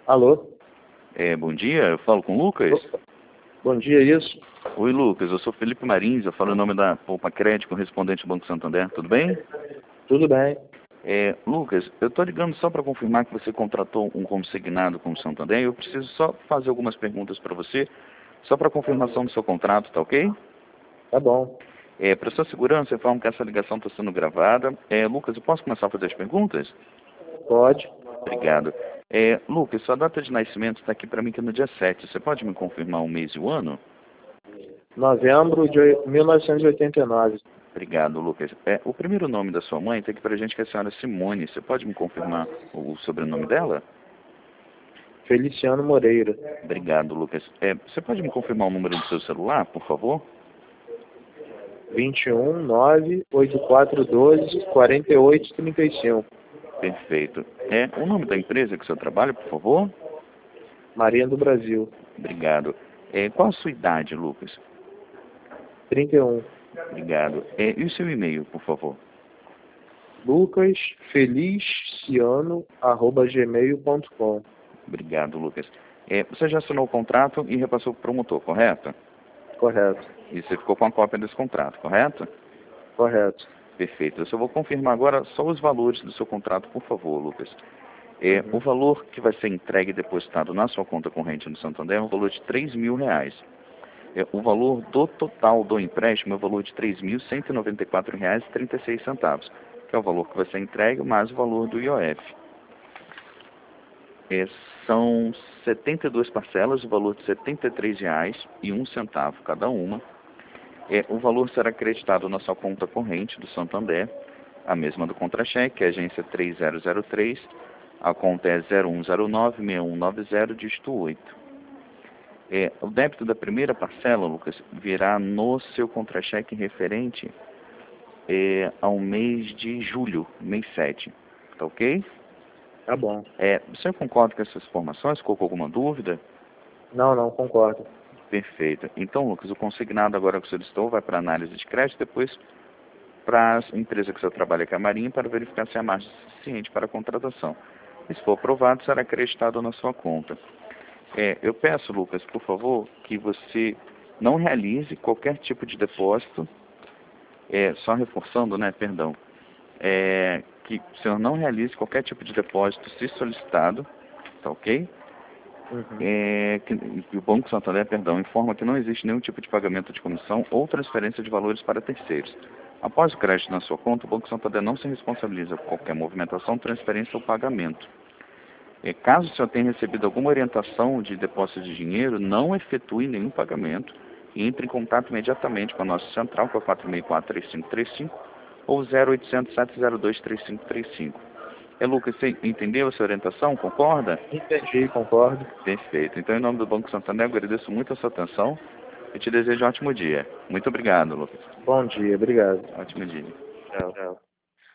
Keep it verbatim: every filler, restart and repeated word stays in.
Alô? É, bom dia, eu falo com o Lucas? Opa. Bom dia, isso? Oi, Lucas, eu sou Felipe Marins, eu falo em nome da Poupa Crédito, correspondente do Banco Santander, tudo bem? Tudo bem. É, Lucas, eu estou ligando só para confirmar que você contratou um consignado com o Santander e eu preciso só fazer algumas perguntas para você, só para confirmação do seu contrato, tá ok? Tá bom. É, para sua segurança, eu informo que essa ligação está sendo gravada. É, Lucas, eu posso começar a fazer as perguntas? Pode. Obrigado. É, Lucas, sua data de nascimento está aqui para mim que é no dia sete. Você pode me confirmar o mês e o ano? Novembro de mil novecentos e oitenta e nove. Obrigado, Lucas. É, o primeiro nome da sua mãe tem aqui pra gente que é a senhora Simone. Você pode me confirmar o sobrenome dela? Feliciano Moreira. Obrigado, Lucas. É, você pode me confirmar o número do seu celular, por favor? vinte e um, nove, oitenta e quatro, doze, quarenta e oito, trinta e cinco. Perfeito. É, o nome da empresa que o senhor trabalha, por favor? Marinha do Brasil. Obrigado. É, qual a sua idade, Lucas? trinta e um. Obrigado. É, e o seu e-mail, por favor? Lucas Feliciano arroba gmail ponto com. Obrigado, Lucas. É, você já assinou o contrato e repassou para o promotor, correto? Correto. E você ficou com a cópia desse contrato, correto? Correto. Perfeito. Eu só vou confirmar agora só os valores do seu contrato, por favor, Lucas. É, Uhum. O valor que vai ser entregue e depositado na sua conta corrente no Santander é um valor de três mil reais. É, o valor do total do empréstimo é o valor de três mil cento e noventa e quatro reais e trinta e seis centavos, que é o valor que vai ser entregue mais o valor do I O F. É, são setenta e duas parcelas, o valor de setenta e três reais e um centavo cada uma. É, o valor será acreditado na sua conta corrente do Santander, a mesma do contra-cheque, que é a agência três zero zero três, a conta é zero um zero nove, seis um nove zero, dígito oito. É, o débito da primeira parcela, Lucas, virá no seu contra-cheque referente é, ao mês de julho, mês sete. Tá ok? Tá bom. É, você concorda com essas informações? Ficou com alguma dúvida? Não, não, concordo. Perfeito. Então, Lucas, o consignado agora que o solicitou vai para análise de crédito, depois para a empresa que o senhor trabalha, que é a Marinha, para verificar se há margem suficiente para a contratação. E se for aprovado, será acreditado na sua conta. É, eu peço, Lucas, por favor, que você não realize qualquer tipo de depósito, é, só reforçando, né, perdão, é, que o senhor não realize qualquer tipo de depósito se solicitado, tá ok? Uhum. É, que, que o Banco Santander, perdão, informa que não existe nenhum tipo de pagamento de comissão ou transferência de valores para terceiros. Após o crédito na sua conta, o Banco Santander não se responsabiliza por qualquer movimentação, transferência ou pagamento. É, caso o senhor tenha recebido alguma orientação de depósito de dinheiro, não efetue nenhum pagamento e entre em contato imediatamente com a nossa central, que é o quatro seis quatro, três cinco três cinco ou zero oitocentos, sete zero dois, três cinco três cinco. É, Lucas, você entendeu essa orientação? Concorda? Entendi, concordo. Perfeito. Então, em nome do Banco Santander, eu agradeço muito a sua atenção e te desejo um ótimo dia. Muito obrigado, Lucas. Bom dia, obrigado. Ótimo dia. Tchau. Tchau.